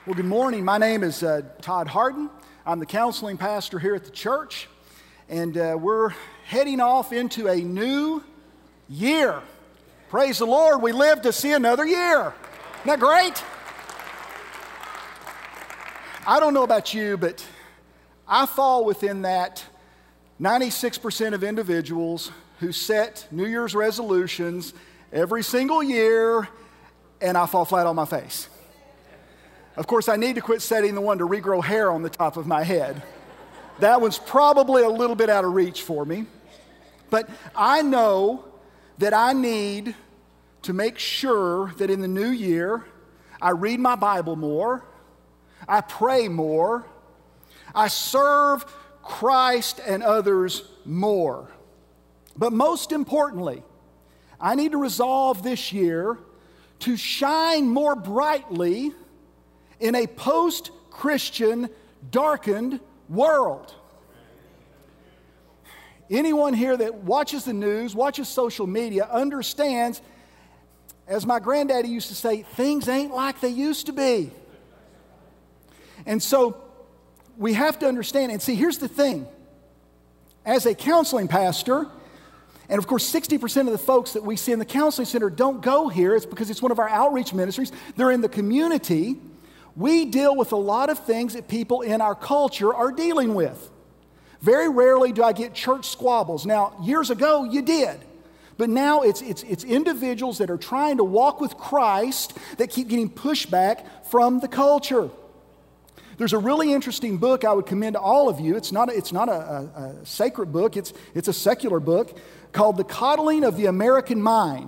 Well, good morning. My name is Todd Harden. I'm the counseling pastor here at the church, and we're heading off into a new year. Praise the Lord, we live to see another year. Isn't that great? I don't know about you, but I fall within that 96% of individuals who set New Year's resolutions every single year, and I fall flat on my face. Of course, I need to quit setting the one to regrow hair on the top of my head. That one's probably a little bit out of reach for me. But I know that I need to make sure that in the new year, I read my Bible more, I pray more, I serve Christ and others more. But most importantly, I need to resolve this year to shine more brightly in a post-Christian, darkened world. Anyone here that watches the news, watches social media, understands, as my granddaddy used to say, things ain't like they used to be. And so we have to understand, and see, here's the thing. As a counseling pastor, and of course 60% of the folks that we see in the counseling center don't go here. It's because it's one of our outreach ministries. They're in the community. We deal with a lot of things that people in our culture are dealing with. Very rarely do I get church squabbles. Now, years ago, you did. But now it's individuals that are trying to walk with Christ that keep getting pushback from the culture. There's a really interesting book I would commend to all of you. It's not a sacred book. It's a secular book called The Coddling of the American Mind.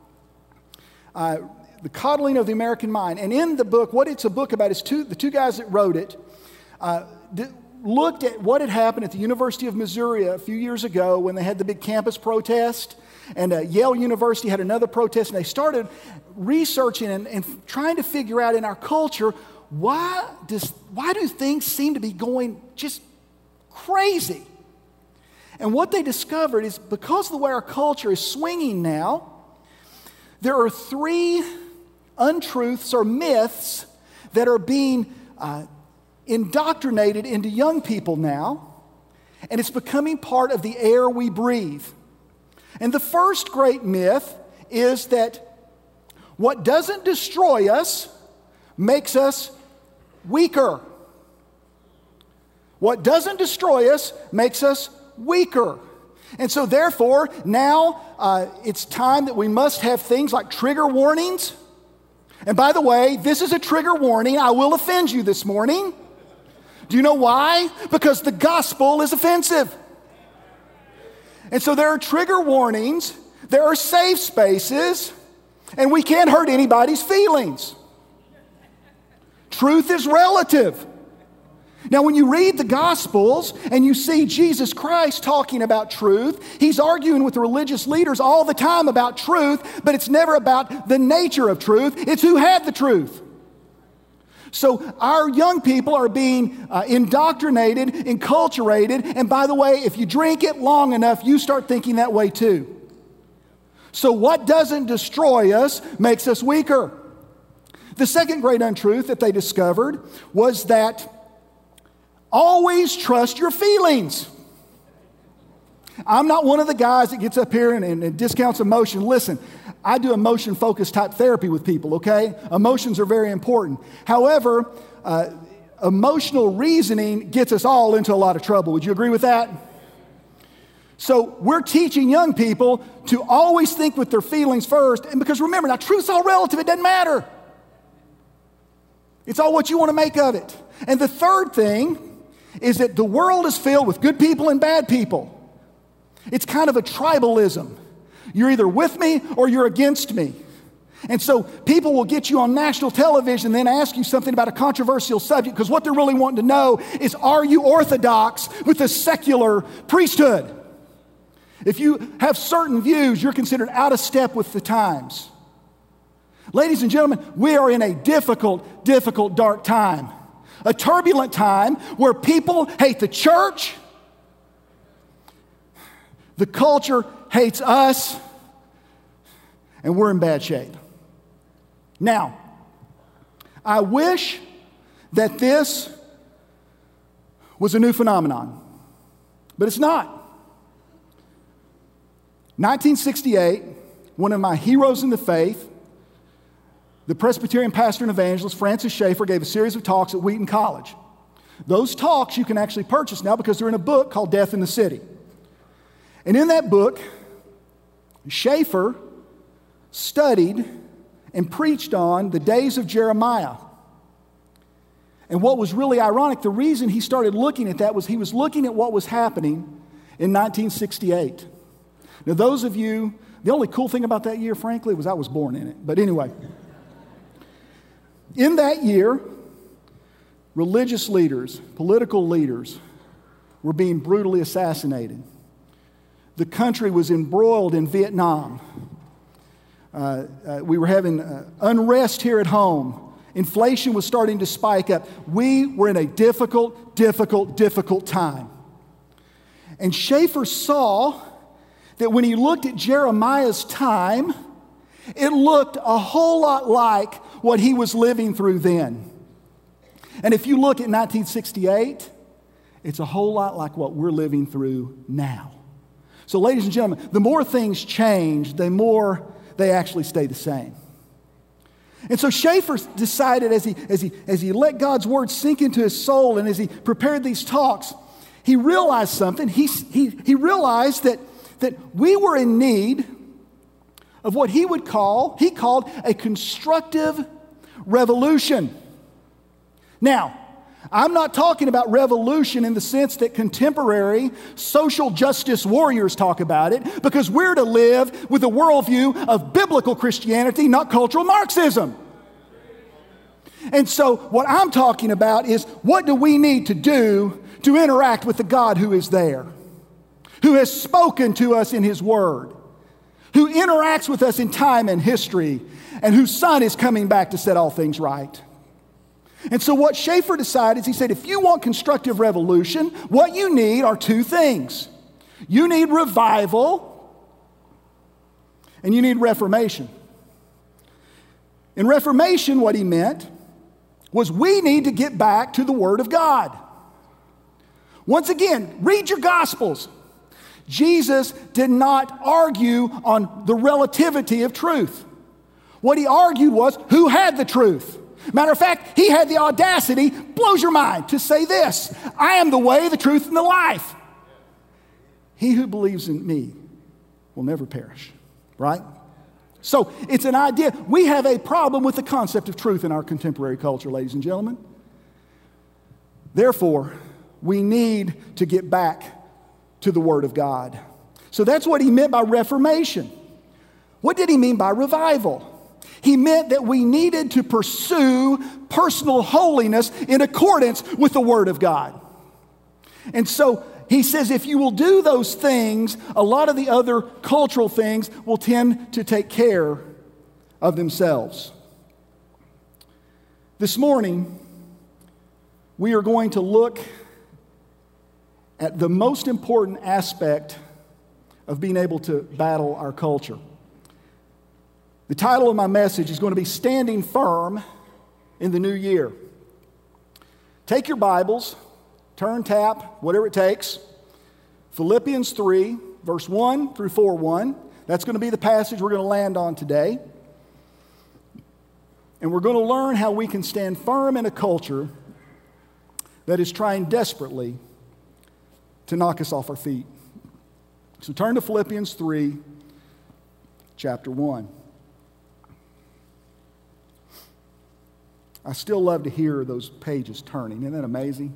The Coddling of the American Mind. And in the book, what it's a book about is the two guys that wrote it looked at what had happened at the University of Missouri a few years ago when they had the big campus protest. And Yale University had another protest. And they started researching and trying to figure out in our culture, why do things seem to be going just crazy? And what they discovered is because of the way our culture is swinging now, there are three untruths or myths that are being indoctrinated into young people now, and it's becoming part of the air we breathe. And the first great myth is that what doesn't destroy us makes us weaker. What doesn't destroy us makes us weaker. And so therefore, now it's time that we must have things like trigger warnings. And by the way, this is a trigger warning. I will offend you this morning. Do you know why? Because the gospel is offensive. And so there are trigger warnings, there are safe spaces, and we can't hurt anybody's feelings. Truth is relative. Now, when you read the Gospels and you see Jesus Christ talking about truth, he's arguing with the religious leaders all the time about truth, but it's never about the nature of truth. It's who had the truth. So our young people are being indoctrinated, enculturated, and by the way, if you drink it long enough, you start thinking that way too. So what doesn't destroy us makes us weaker. The second great untruth that they discovered was that always trust your feelings. I'm not one of the guys that gets up here and discounts emotion. Listen, I do emotion-focused type therapy with people, okay? Emotions are very important. However, emotional reasoning gets us all into a lot of trouble. Would you agree with that? So we're teaching young people to always think with their feelings first. And because remember, now truth's all relative. It doesn't matter. It's all what you want to make of it. And the third thing is that the world is filled with good people and bad people. It's kind of a tribalism. You're either with me or you're against me. And so people will get you on national television and then ask you something about a controversial subject because what they're really wanting to know is, are you orthodox with the secular priesthood? If you have certain views, you're considered out of step with the times. Ladies and gentlemen, we are in a difficult, dark time. A turbulent time where people hate the church, the culture hates us, and we're in bad shape. Now, I wish that this was a new phenomenon. But it's not. 1968, one of my heroes in the faith, the Presbyterian pastor and evangelist Francis Schaeffer, gave a series of talks at Wheaton College. Those talks you can actually purchase now because they're in a book called Death in the City. And in that book, Schaeffer studied and preached on the days of Jeremiah. And what was really ironic, the reason he started looking at that was he was looking at what was happening in 1968. Now, those of you, the only cool thing about that year, frankly, was I was born in it. But anyway, in that year, religious leaders, political leaders were being brutally assassinated. The country was embroiled in Vietnam. We were having unrest here at home. Inflation was starting to spike up. We were in a difficult time. And Schaeffer saw that when he looked at Jeremiah's time, it looked a whole lot like what he was living through then. And if you look at 1968, it's a whole lot like what we're living through now. So, ladies and gentlemen, the more things change, the more they actually stay the same. And so Schaeffer decided as he let God's word sink into his soul and as he prepared these talks, he realized something. He realized that we were in need of what he called a constructive revolution. Now, I'm not talking about revolution in the sense that contemporary social justice warriors talk about it, because we're to live with a worldview of biblical Christianity, not cultural Marxism. And so what I'm talking about is, what do we need to do to interact with the God who is there, who has spoken to us in His Word, who interacts with us in time and history, and whose Son is coming back to set all things right. And so what Schaeffer decided is, he said, if you want constructive revolution, what you need are two things. You need revival, and you need reformation. In reformation, what he meant was we need to get back to the Word of God. Once again, read your Gospels. Jesus did not argue on the relativity of truth. What he argued was who had the truth. Matter of fact, he had the audacity, blows your mind, to say this: I am the way, the truth, and the life. He who believes in me will never perish. Right? So it's an idea. We have a problem with the concept of truth in our contemporary culture, ladies and gentlemen. Therefore, we need to get back to the Word of God. So that's what he meant by reformation. What did he mean by revival? He meant that we needed to pursue personal holiness in accordance with the Word of God. And so he says if you will do those things, a lot of the other cultural things will tend to take care of themselves. This morning, we are going to look at the most important aspect of being able to battle our culture. The title of my message is going to be Standing Firm in the New Year. Take your Bibles, turn, tap, whatever it takes. Philippians 3, verse 1 through 4:1. That's going to be the passage we're going to land on today. And we're going to learn how we can stand firm in a culture that is trying desperately to knock us off our feet. So turn to Philippians 3, chapter 1. I still love to hear those pages turning. Isn't that amazing?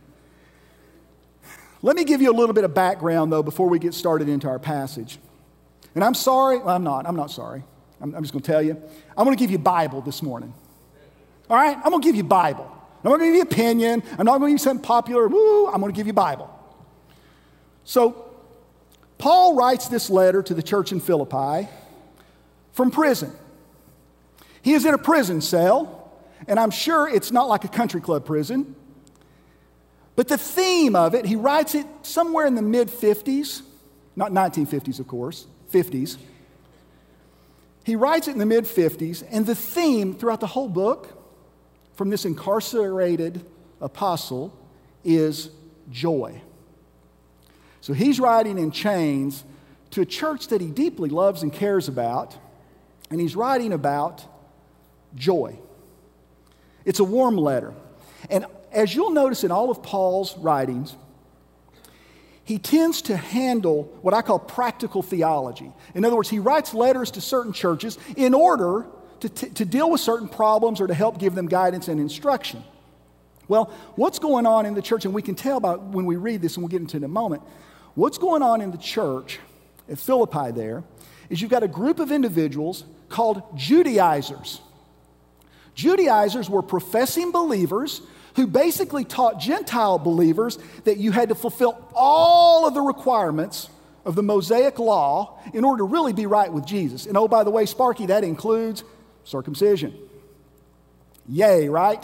Let me give you a little bit of background, though, before we get started into our passage. And I'm sorry. Well, I'm not sorry. I'm just going to tell you. I'm going to give you Bible this morning. All right? I'm going to give you Bible. I'm not going to give you opinion. I'm not going to give you something popular. Woo! I'm going to give you Bible. So, Paul writes this letter to the church in Philippi from prison. He is in a prison cell. And I'm sure it's not like a country club prison. But the theme of it, he writes it somewhere in the mid-50s. Not 1950s, of course, 50s. He writes it in the mid-50s. And the theme throughout the whole book from this incarcerated apostle is joy. So he's writing in chains to a church that he deeply loves and cares about, and he's writing about joy. It's a warm letter. And as you'll notice in all of Paul's writings, he tends to handle what I call practical theology. In other words, he writes letters to certain churches in order to deal with certain problems or to help give them guidance and instruction. Well, what's going on in the church, and we can tell by when we read this, and we'll get into it in a moment, what's going on in the church at Philippi there is you've got a group of individuals called Judaizers. Judaizers were professing believers who basically taught Gentile believers that you had to fulfill all of the requirements of the Mosaic law in order to really be right with Jesus. And oh, by the way, Sparky, that includes circumcision. Yay, right?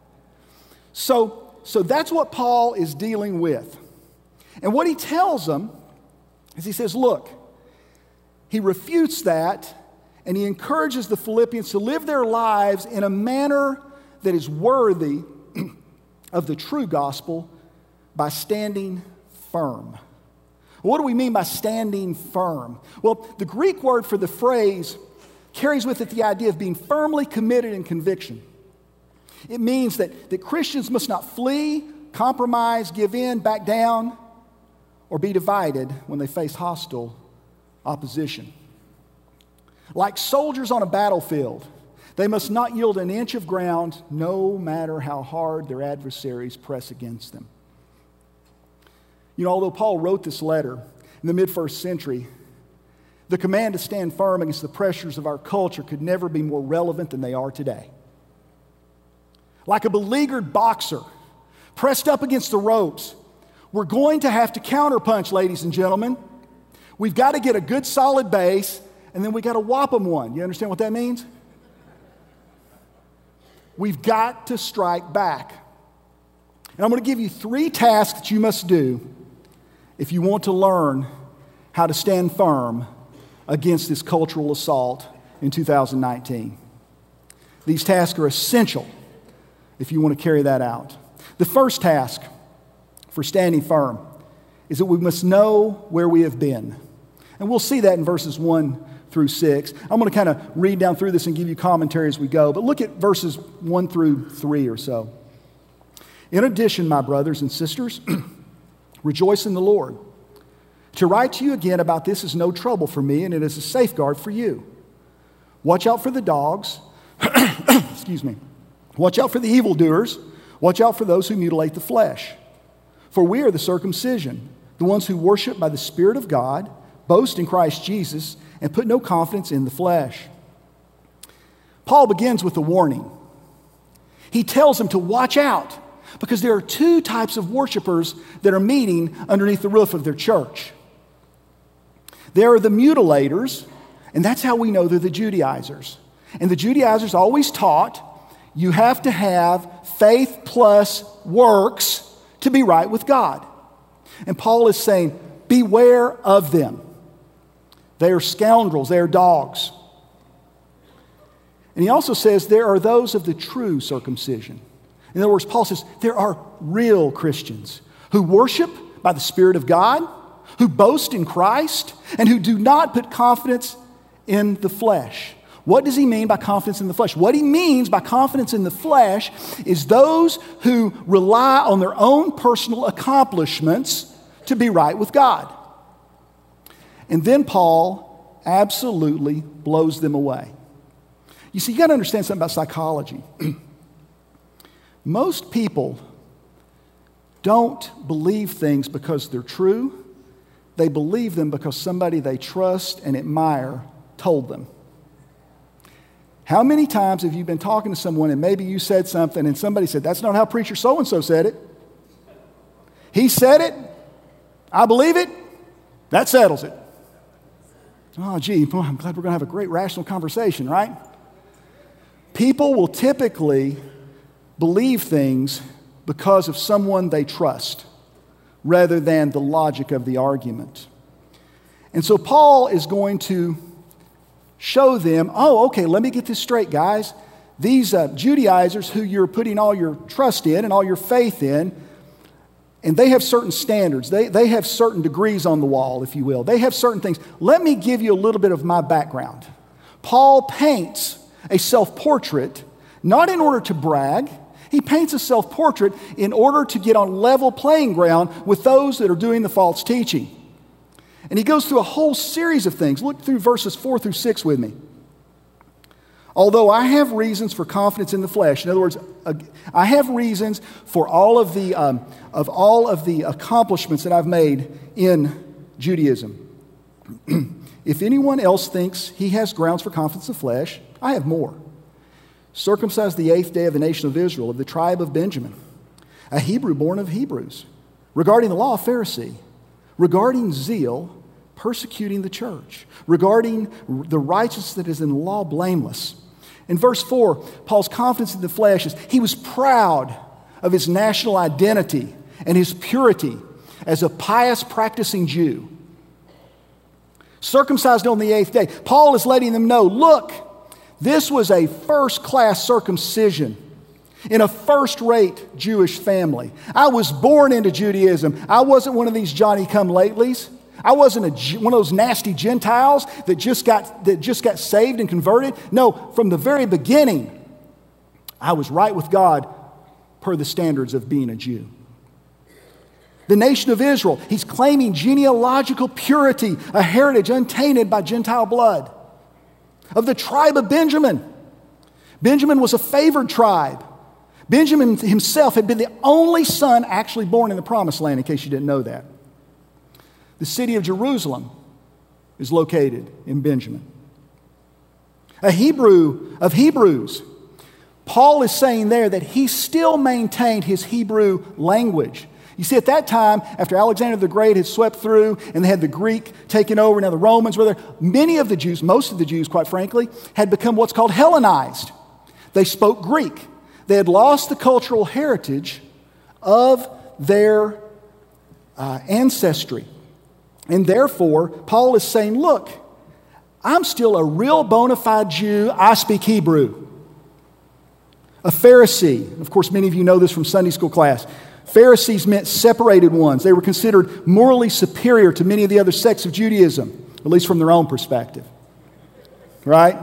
So that's what Paul is dealing with. And what he tells them is he says, look, he refutes that and he encourages the Philippians to live their lives in a manner that is worthy of the true gospel by standing firm. What do we mean by standing firm? Well, the Greek word for the phrase carries with it the idea of being firmly committed in conviction. It means that Christians must not flee, compromise, give in, back down, or be divided when they face hostile opposition. Like soldiers on a battlefield, they must not yield an inch of ground no matter how hard their adversaries press against them. You know, although Paul wrote this letter in the mid-first century, the command to stand firm against the pressures of our culture could never be more relevant than they are today. Like a beleaguered boxer pressed up against the ropes, we're going to have to counterpunch, ladies and gentlemen. We've got to get a good solid base, and then we got to whop them one. You understand what that means? We've got to strike back. And I'm going to give you 3 tasks that you must do if you want to learn how to stand firm against this cultural assault in 2019. These tasks are essential if you want to carry that out. The first task for standing firm is that we must know where we have been. And we'll see that in verses 1 through 6. I'm going to kind of read down through this and give you commentary as we go, but look at verses 1 through 3 or so. In addition, my brothers and sisters, rejoice in the Lord. To write to you again about this is no trouble for me, and it is a safeguard for you. Watch out for the dogs. Excuse me. Watch out for the evildoers. Watch out for those who mutilate the flesh. For we are the circumcision, the ones who worship by the Spirit of God, boast in Christ Jesus, and put no confidence in the flesh. Paul begins with a warning. He tells them to watch out because there are 2 types of worshipers that are meeting underneath the roof of their church. There are the mutilators, and that's how we know they're the Judaizers. And the Judaizers always taught you have to have faith plus works to be right with God. And Paul is saying, beware of them. They are scoundrels, they are dogs. And he also says there are those of the true circumcision. In other words, Paul says there are real Christians who worship by the Spirit of God, who boast in Christ, and who do not put confidence in the flesh. What does he mean by confidence in the flesh? What he means by confidence in the flesh is those who rely on their own personal accomplishments to be right with God. And then Paul absolutely blows them away. You see, you got to understand something about psychology. Most people don't believe things because they're true. They believe them because somebody they trust and admire told them. How many times have you been talking to someone and maybe you said something and somebody said, that's not how preacher so-and-so said it. He said it. I believe it. That settles it. Oh, gee, boy, I'm glad we're going to have a great rational conversation, right? People will typically believe things because of someone they trust rather than the logic of the argument. And so Paul is going to show them, oh, okay, let me get this straight, guys. these Judaizers who you're putting all your trust in and all your faith in, and they have certain standards. They have certain degrees on the wall, if you will. They have certain things. Let me give you a little bit of my background. Paul paints a self-portrait not in order to brag. He paints a self-portrait in order to get on level playing ground with those that are doing the false teaching. And he goes through a whole series of things. Look through verses 4 through 6 with me. Although I have reasons for confidence in the flesh. In other words, I have reasons for all of the accomplishments that I've made in Judaism. If anyone else thinks he has grounds for confidence in the flesh, I have more. Circumcised the 8th day of the nation of Israel, of the tribe of Benjamin, a Hebrew born of Hebrews. Regarding the law, a Pharisee. Regarding zeal, persecuting the church. Regarding the righteousness that is in the law, blameless. In verse 4, Paul's confidence in the flesh is he was proud of his national identity and his purity as a pious practicing Jew. Circumcised on the 8th day. Paul is letting them know, look, this was a first-class circumcision in a first-rate Jewish family. I was born into Judaism. I wasn't one of these Johnny-come-latelys. I wasn't one of those nasty Gentiles that just got saved and converted. No, from the very beginning, I was right with God per the standards of being a Jew. The nation of Israel, he's claiming genealogical purity, a heritage untainted by Gentile blood. Of the tribe of Benjamin. Benjamin was a favored tribe. Benjamin himself had been the only son actually born in the Promised Land, in case you didn't know that. The city of Jerusalem is located in Benjamin. A Hebrew of Hebrews. Paul is saying there that he still maintained his Hebrew language. You see, at that time, after Alexander the Great had swept through and they had the Greek taken over, now the Romans were there, many of the Jews, most of the Jews, quite frankly, had become what's called Hellenized. They spoke Greek. They had lost the cultural heritage of their ancestry. And therefore, Paul is saying, look, I'm still a real bona fide Jew. I speak Hebrew. A Pharisee. Of course, many of you know this from Sunday school class. Pharisees meant separated ones. They were considered morally superior to many of the other sects of Judaism, at least from their own perspective. Right?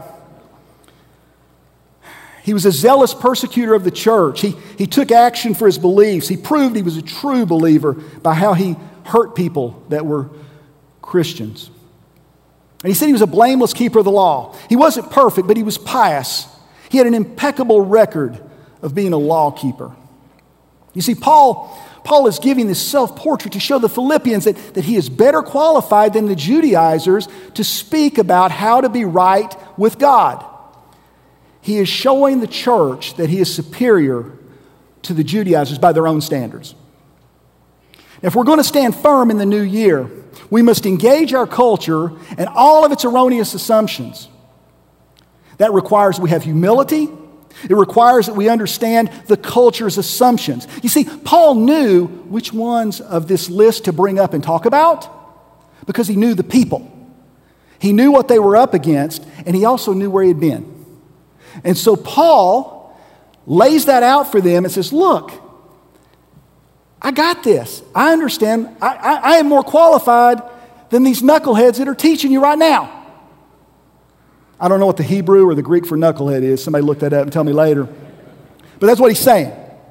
He was a zealous persecutor of the church. He took action for his beliefs. He proved he was a true believer by how he hurt people that were Christians. And he said he was a blameless keeper of the law. He wasn't perfect, but he was pious. He had an impeccable record of being a law keeper. You see, Paul is giving this self-portrait to show the Philippians that he is better qualified than the Judaizers to speak about how to be right with God. He is showing the church that he is superior to the Judaizers by their own standards. Now, if we're going to stand firm in the new year, we must engage our culture and all of its erroneous assumptions. That requires we have humility. It requires that we understand the culture's assumptions. You see, Paul knew which ones of this list to bring up and talk about because he knew the people. He knew what they were up against, and he also knew where he had been. And so Paul lays that out for them and says, look, I got this. I understand. I am more qualified than these knuckleheads that are teaching you right now. I don't know what the Hebrew or the Greek for knucklehead is. Somebody look that up and tell me later. But that's what he's saying.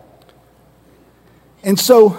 And so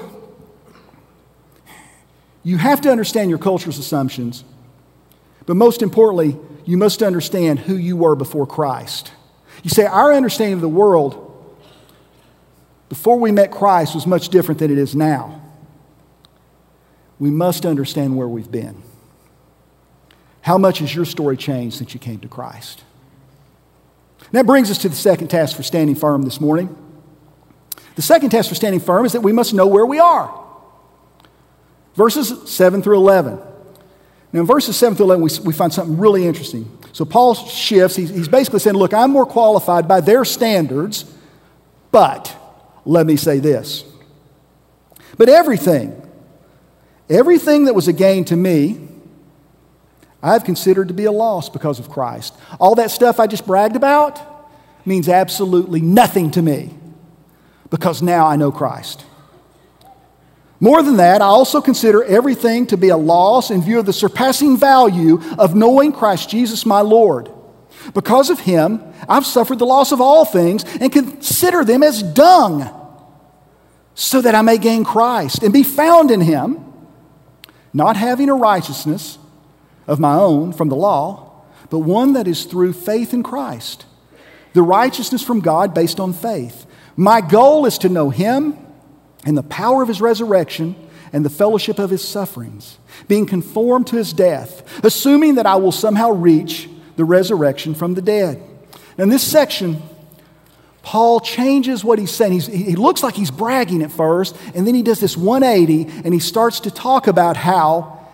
you have to understand your culture's assumptions. But most importantly, you must understand who you were before Christ. You say, our understanding of the world before we met Christ was much different than it is now. We must understand where we've been. How much has your story changed since you came to Christ? And that brings us to the second task for standing firm this morning. The second task for standing firm is that we must know where we are. Verses 7 through 11. Now, in verses 7 through 11, we find something really interesting. So Paul shifts. He's basically saying, look, I'm more qualified by their standards, but let me say this. But everything that was a gain to me, I've considered to be a loss because of Christ. All that stuff I just bragged about, means absolutely nothing to me because now I know Christ. More than that, I also consider everything to be a loss in view of the surpassing value of knowing Christ Jesus my Lord. Because of him, I've suffered the loss of all things and consider them as dung, so that I may gain Christ and be found in him, not having a righteousness of my own from the law, but one that is through faith in Christ, the righteousness from God based on faith. My goal is to know him and the power of his resurrection and the fellowship of his sufferings, being conformed to his death, assuming that I will somehow reach the resurrection from the dead. Now, in this section, Paul changes what he's saying. He looks like he's bragging at first, and then he does this 180, and he starts to talk about how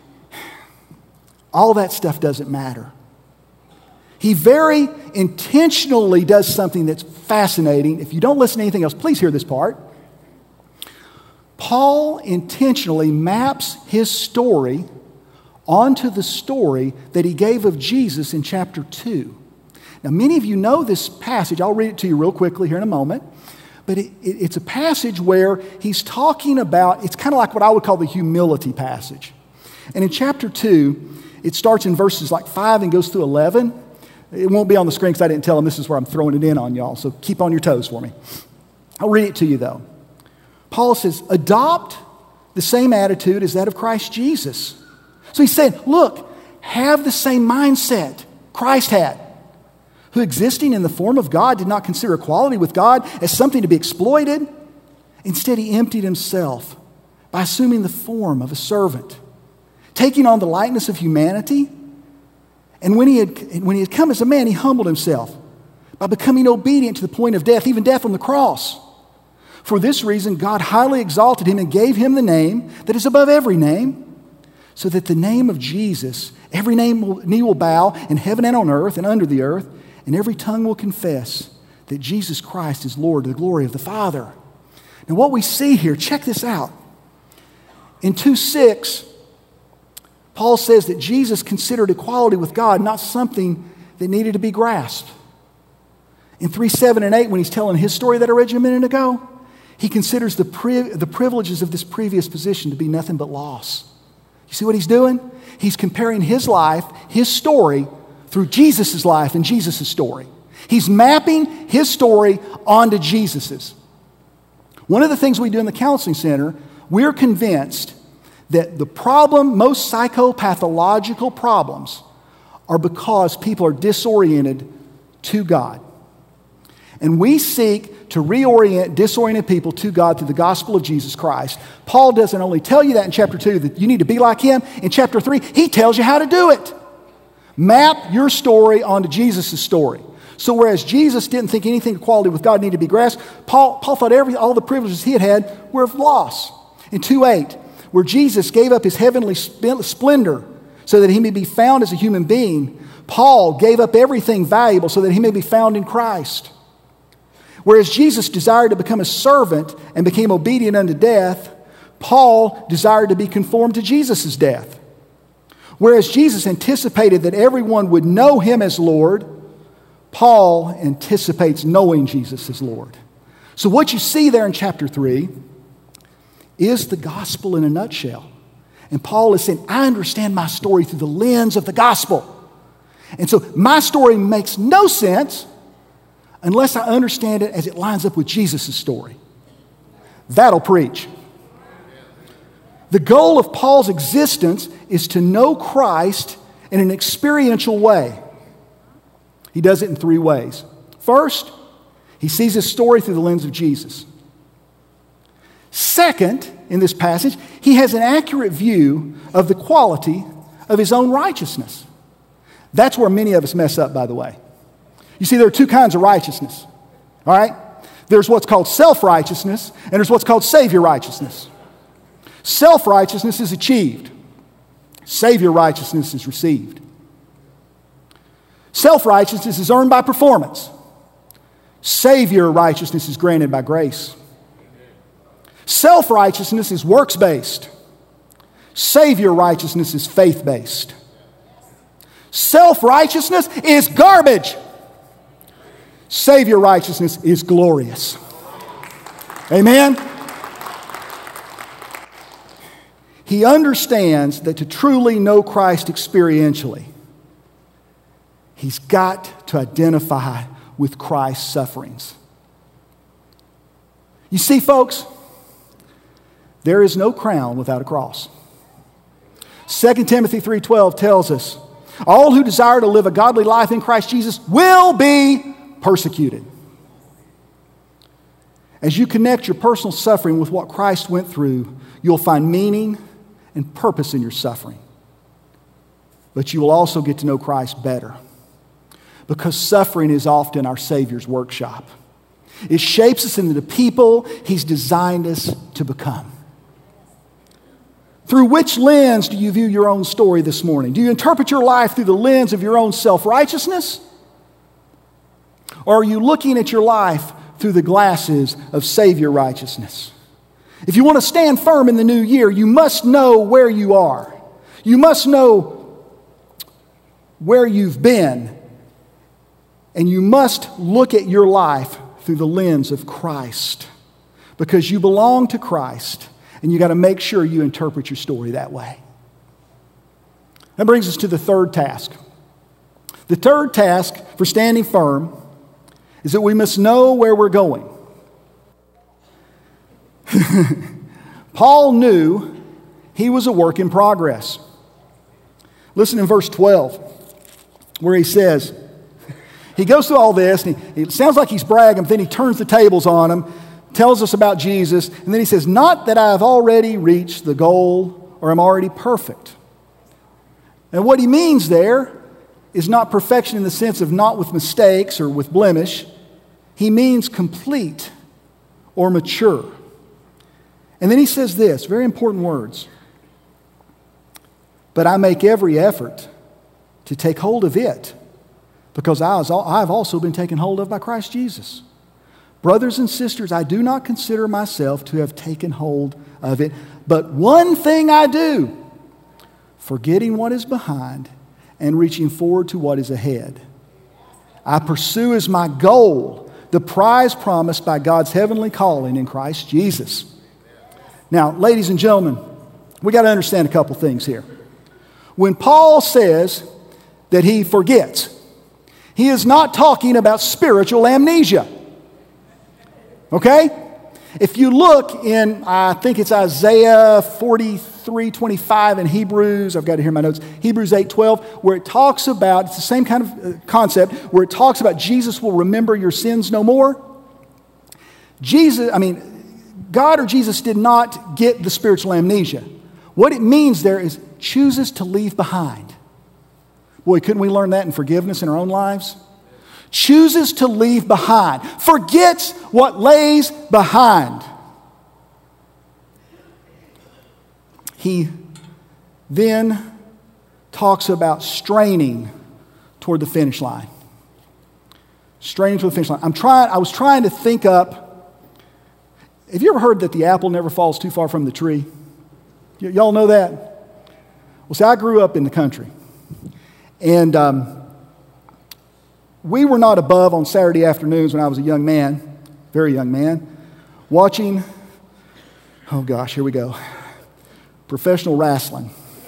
all that stuff doesn't matter. He very intentionally does something that's fascinating. If you don't listen to anything else, please hear this part. Paul intentionally maps his story onto the story that he gave of Jesus in chapter 2. Now, many of you know this passage. I'll read it to you real quickly here in a moment. But it's a passage where he's talking about, it's kind of like what I would call the humility passage. And in chapter 2, it starts in verses like 5 and goes through 11. It won't be on the screen because I didn't tell them this is where I'm throwing it in on y'all. So keep on your toes for me. I'll read it to you though. Paul says, adopt the same attitude as that of Christ Jesus. So he's saying, look, have the same mindset Christ had, who existing in the form of God did not consider equality with God as something to be exploited. Instead, he emptied himself by assuming the form of a servant, taking on the likeness of humanity. And when he had come as a man, he humbled himself by becoming obedient to the point of death, even death on the cross. For this reason, God highly exalted him and gave him the name that is above every name, so that the name of Jesus, every knee will bow in heaven and on earth and under the earth, and every tongue will confess that Jesus Christ is Lord to the glory of the Father. Now what we see here, check this out. In 2:6, Paul says that Jesus considered equality with God not something that needed to be grasped. In 3:7 and 8, when he's telling his story that I read you a minute ago, he considers the privileges of this previous position to be nothing but loss. You see what he's doing? He's comparing his life, his story, through Jesus' life and Jesus' story. He's mapping his story onto Jesus's. One of the things we do in the counseling center, we're convinced that the problem, most psychopathological problems, are because people are disoriented to God. And we seek to reorient disoriented people to God through the gospel of Jesus Christ. Paul doesn't only tell you that in chapter 2, that you need to be like him. In chapter 3, he tells you how to do it. Map your story onto Jesus' story. So whereas Jesus didn't think anything equality with God needed to be grasped, Paul thought all the privileges he had were of loss. In 2:8, where Jesus gave up his heavenly splendor so that he may be found as a human being, Paul gave up everything valuable so that he may be found in Christ. Whereas Jesus desired to become a servant and became obedient unto death, Paul desired to be conformed to Jesus' death. Whereas Jesus anticipated that everyone would know him as Lord, Paul anticipates knowing Jesus as Lord. So what you see there in chapter 3 is the gospel in a nutshell. And Paul is saying, I understand my story through the lens of the gospel. And so my story makes no sense unless I understand it as it lines up with Jesus' story. That'll preach. The goal of Paul's existence is to know Christ in an experiential way. He does it in 3 ways. First, he sees his story through the lens of Jesus. Second, in this passage, he has an accurate view of the quality of his own righteousness. That's where many of us mess up, by the way. You see, there are 2 kinds of righteousness, all right? There's what's called self-righteousness, and there's what's called Savior righteousness. Self-righteousness is achieved. Savior righteousness is received. Self-righteousness is earned by performance. Savior righteousness is granted by grace. Self-righteousness is works-based. Savior righteousness is faith-based. Self-righteousness is garbage. Savior righteousness is glorious. Amen? He understands that to truly know Christ experientially, he's got to identify with Christ's sufferings. You see, folks, there is no crown without a cross. 2 Timothy 3:12 tells us, all who desire to live a godly life in Christ Jesus will be persecuted. As you connect your personal suffering with what Christ went through, you'll find meaning and purpose in your suffering. But you will also get to know Christ better, because suffering is often our Savior's workshop. It shapes us into the people he's designed us to become. Through which lens do you view your own story this morning? Do you interpret your life through the lens of your own self-righteousness? Or are you looking at your life through the glasses of Savior righteousness? If you want to stand firm in the new year, you must know where you are. You must know where you've been. And you must look at your life through the lens of Christ, because you belong to Christ, and you got to make sure you interpret your story that way. That brings us to the third task. The third task for standing firm is that we must know where we're going. Paul knew he was a work in progress. Listen in verse 12, where he says, he goes through all this, and it sounds like he's bragging, but then he turns the tables on him, tells us about Jesus, and then he says, not that I have already reached the goal or am already perfect. And what he means there is not perfection in the sense of not with mistakes or with blemish. He means complete or mature. And then he says this, very important words. But I make every effort to take hold of it, because I've also been taken hold of by Christ Jesus. Brothers and sisters, I do not consider myself to have taken hold of it, but one thing I do, forgetting what is behind and reaching forward to what is ahead. I pursue as my goal the prize promised by God's heavenly calling in Christ Jesus. Now, ladies and gentlemen, we got to understand a couple things here. When Paul says that he forgets, he is not talking about spiritual amnesia. Okay? If you look in, I think it's Isaiah 43:25 and Hebrews, I've got it here in my notes, Hebrews 8:12, where it talks about, it's the same kind of concept, where it talks about Jesus will remember your sins no more. God or Jesus did not get the spiritual amnesia. What it means there is chooses to leave behind. Boy, couldn't we learn that in forgiveness in our own lives? Chooses to leave behind. Forgets what lays behind. He then talks about straining toward the finish line. Straining toward the finish line. I was trying to think up. Have you ever heard that the apple never falls too far from the tree? Y'all know that? Well, see, I grew up in the country. And we were not above on Saturday afternoons when I was a young man, very young man, watching, oh gosh, here we go, professional wrestling.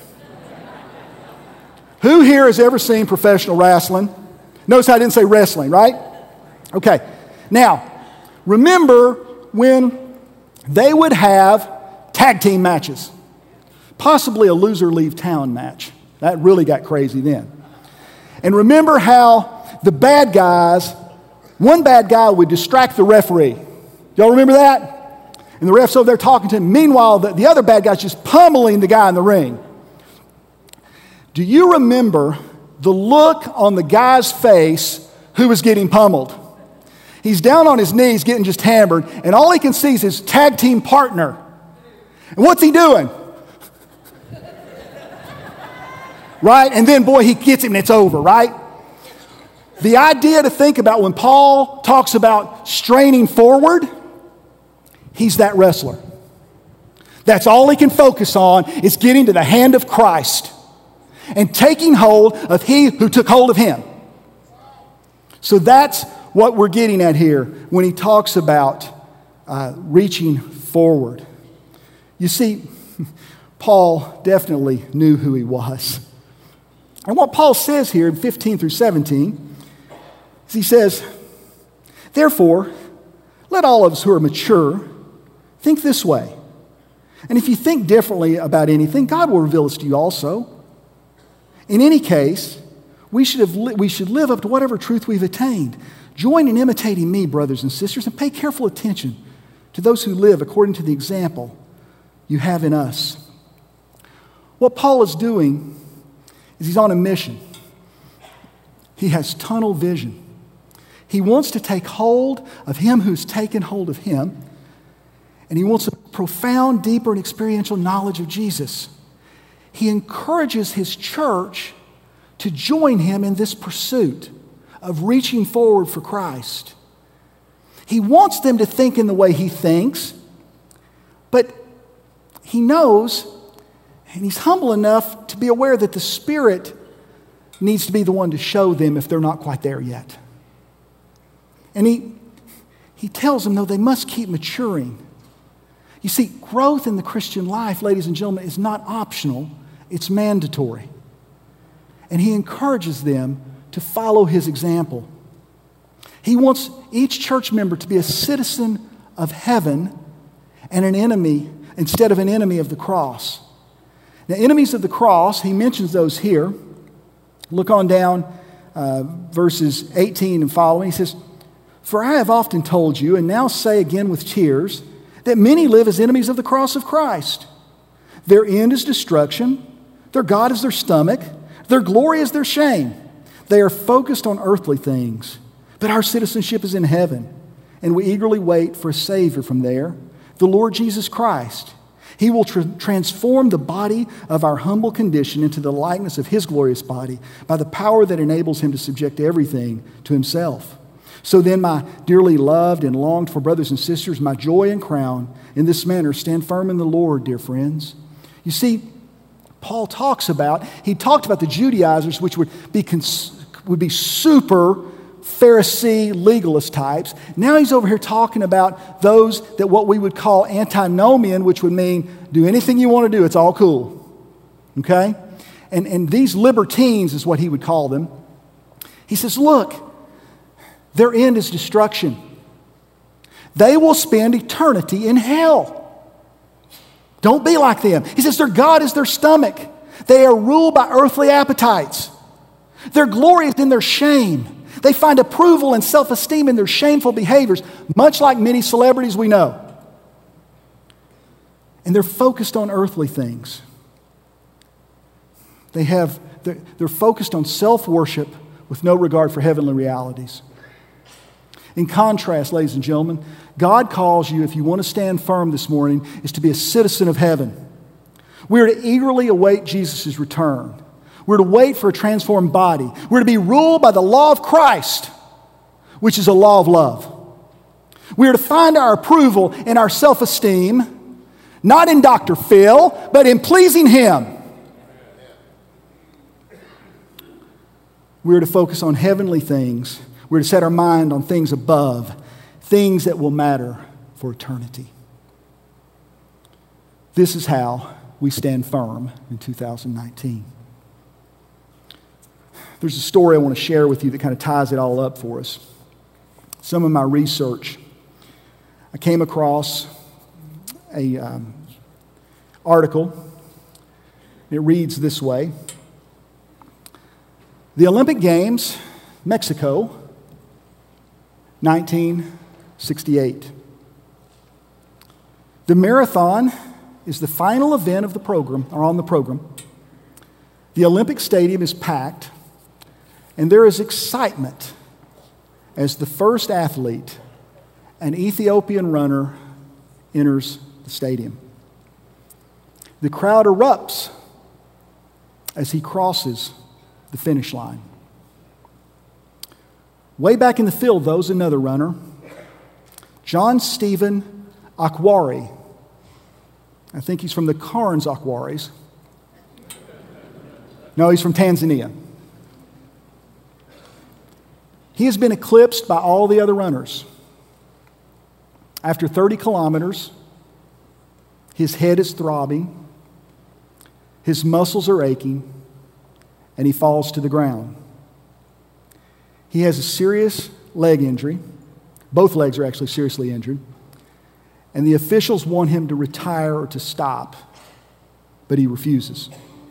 Who here has ever seen professional wrestling? Notice I didn't say wrestling, right? Okay. Now, remember when they would have tag team matches, possibly a loser leave town match. That really got crazy then. And remember how the bad guys, one bad guy would distract the referee. Y'all remember that? And the ref's over there talking to him. Meanwhile, the other bad guy's just pummeling the guy in the ring. Do you remember the look on the guy's face who was getting pummeled? He's down on his knees getting just hammered, and all he can see is his tag team partner. And what's he doing? Right? And then, boy, he gets him and it's over, right? The idea to think about when Paul talks about straining forward, he's that wrestler. That's all he can focus on is getting to the hand of Christ and taking hold of he who took hold of him. So that's what we're getting at here when he talks about reaching forward. You see, Paul definitely knew who he was. And what Paul says here in 15 through 17 is he says, therefore, let all of us who are mature think this way. And if you think differently about anything, God will reveal this to you also. In any case, we should live up to whatever truth we've attained. Join in imitating me, brothers and sisters, and pay careful attention to those who live according to the example you have in us. What Paul is doing is he's on a mission. He has tunnel vision. He wants to take hold of him who's taken hold of him, and he wants a profound, deeper, and experiential knowledge of Jesus. He encourages his church to join him in this pursuit of reaching forward for Christ. He wants them to think in the way he thinks, but he knows, and he's humble enough to be aware that the Spirit needs to be the one to show them if they're not quite there yet. And he tells them, though, they must keep maturing. You see, growth in the Christian life, ladies and gentlemen, is not optional, it's mandatory. And he encourages them to follow his example. He wants each church member to be a citizen of heaven and an enemy, instead of an enemy of the cross. Now, enemies of the cross, he mentions those here. Look on down verses 18 and following. He says, for I have often told you, and now say again with tears, that many live as enemies of the cross of Christ. Their end is destruction. Their God is their stomach. Their glory is their shame. They are focused on earthly things, but our citizenship is in heaven, and we eagerly wait for a Savior from there, the Lord Jesus Christ. He will transform the body of our humble condition into the likeness of His glorious body by the power that enables Him to subject everything to Himself. So then, my dearly loved and longed for brothers and sisters, my joy and crown, in this manner, stand firm in the Lord, dear friends. You see, Paul talked about the Judaizers, which would be super Pharisee legalist types. Now he's over here talking about those that what we would call antinomian, which would mean do anything you want to do, it's all cool. Okay? And these libertines is what he would call them. He says, look, their end is destruction. They will spend eternity in hell. Don't be like them. He says their God is their stomach. They are ruled by earthly appetites. Their glory is in their shame. They find approval and self-esteem in their shameful behaviors, much like many celebrities we know. And they're focused on earthly things. They're focused on self-worship with no regard for heavenly realities. In contrast, ladies and gentlemen, God calls you, if you want to stand firm this morning, is to be a citizen of heaven. We are to eagerly await Jesus' return. We're to wait for a transformed body. We're to be ruled by the law of Christ, which is a law of love. We are to find our approval and our self-esteem, not in Dr. Phil, but in pleasing Him. We're to focus on heavenly things. We're to set our mind on things above, things that will matter for eternity. This is how we stand firm in 2019. There's a story I want to share with you that kind of ties it all up for us. Some of my research, I came across an article. It reads this way. The Olympic Games, Mexico, 1968. The marathon is the final event of the program, or on the program. The Olympic Stadium is packed, and there is excitement as the first athlete, an Ethiopian runner, enters the stadium. The crowd erupts as he crosses the finish line. Way back in the field, though, is another runner, John Stephen Akwari. I think he's from the Karns Akwaris. No, he's from Tanzania. He has been eclipsed by all the other runners. After 30 kilometers, his head is throbbing, his muscles are aching, and he falls to the ground. He has a serious leg injury. Both legs are actually seriously injured. And the officials want him to retire or to stop, but he refuses.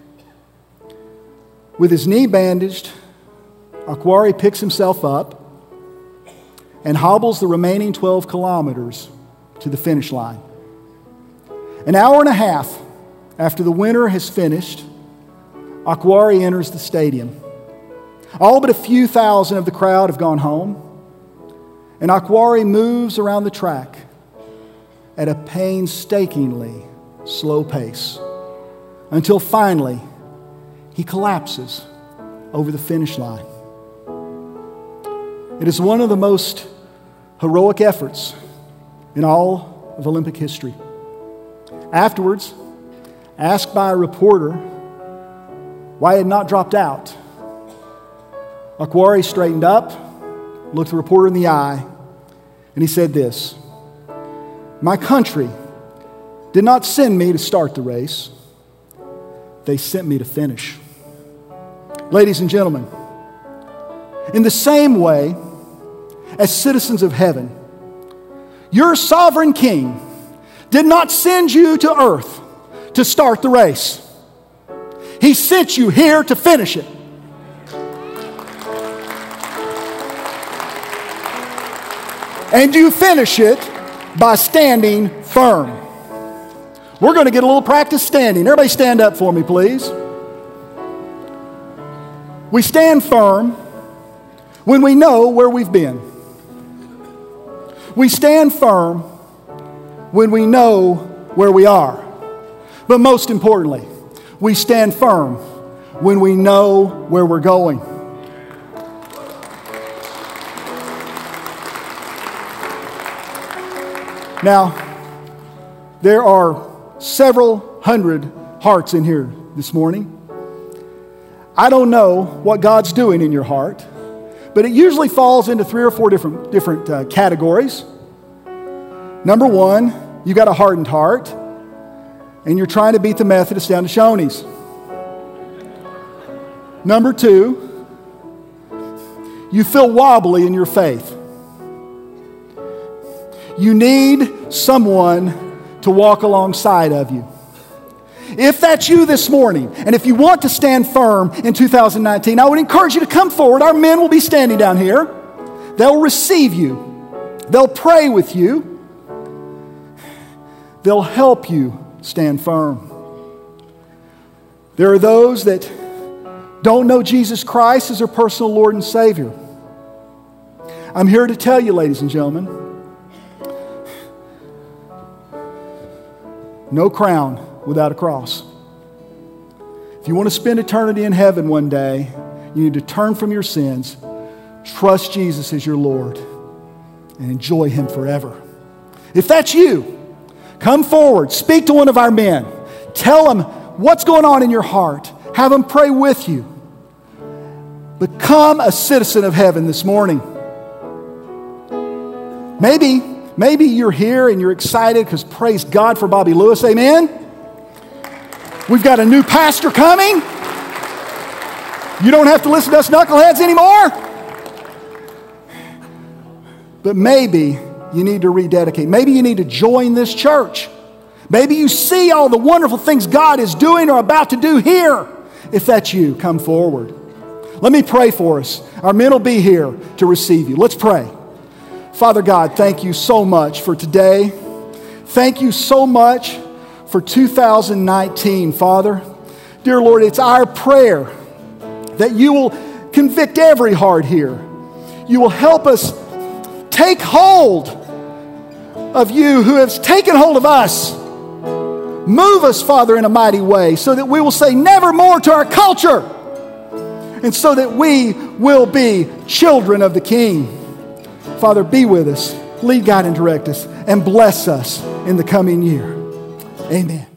With his knee bandaged, Akhwari picks himself up and hobbles the remaining 12 kilometers to the finish line. An hour and a half after the winner has finished, Akhwari enters the stadium. All but a few thousand of the crowd have gone home, and Akhwari moves around the track at a painstakingly slow pace until finally he collapses over the finish line. It is one of the most heroic efforts in all of Olympic history. Afterwards, asked by a reporter why he had not dropped out, Akhwari straightened up, looked the reporter in the eye, and he said this: "My country did not send me to start the race. They sent me to finish." Ladies and gentlemen, in the same way, as citizens of heaven, your sovereign King did not send you to earth to start the race. He sent you here to finish it. And you finish it by standing firm. We're going to get a little practice standing. Everybody stand up for me, please. We stand firm when we know where we've been. We stand firm when we know where we are. But most importantly, we stand firm when we know where we're going. Now, there are several hundred hearts in here this morning. I don't know what God's doing in your heart, but it usually falls into 3 or 4 different categories. Number one, you got a hardened heart, and you're trying to beat the Methodists down to Shoney's. Number two, you feel wobbly in your faith. You need someone to walk alongside of you. If that's you this morning, and if you want to stand firm in 2019, I would encourage you to come forward. Our men will be standing down here. They'll receive you. They'll pray with you. They'll help you stand firm. There are those that don't know Jesus Christ as their personal Lord and Savior. I'm here to tell you, ladies and gentlemen, no crown without a cross. If you want to spend eternity in heaven one day, you need to turn from your sins, trust Jesus as your Lord, and enjoy Him forever. If that's you, come forward, speak to one of our men. Tell them what's going on in your heart. Have them pray with you. Become a citizen of heaven this morning. Maybe you're here and you're excited because praise God for Bobby Lewis. Amen? We've got a new pastor coming. You don't have to listen to us knuckleheads anymore. But maybe you need to rededicate. Maybe you need to join this church. Maybe you see all the wonderful things God is doing or about to do here. If that's you, come forward. Let me pray for us. Our men will be here to receive you. Let's pray. Father God, thank you so much for today. Thank you so much for 2019, Father. Dear Lord, it's our prayer that you will convict every heart here. You will help us take hold of you who has taken hold of us. Move us, Father, in a mighty way so that we will say never more to our culture and so that we will be children of the King. Father, be with us, lead, guide, and direct us, and bless us in the coming year. Amen.